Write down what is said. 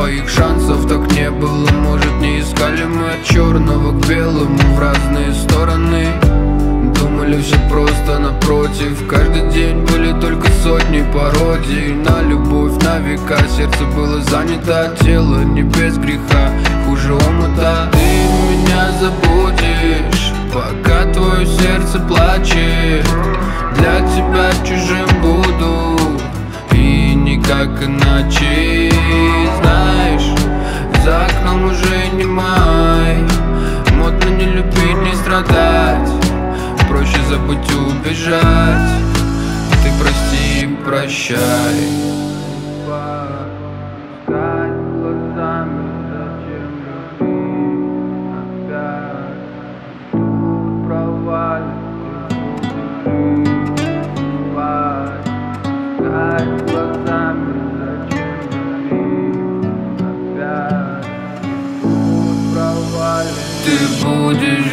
Своих шансов так не было, может не искали мы от черного к белому в разные стороны. Думали все просто напротив, каждый день были только сотни пародий на любовь, на века. Сердце было занято, а тело не без греха, хуже омута. Ты меня забудешь, пока твое сердце плачет. Для тебя чужим буду, и никак иначе. Знаешь, за окном уже не май, модно не любить, не страдать, проще забыть и убежать. Ты прости и прощай. Искать глазами, зачем любить опять? Тут провалит, спать. Искать глазами, зачем любить опять? Тут провалит. Ты будешь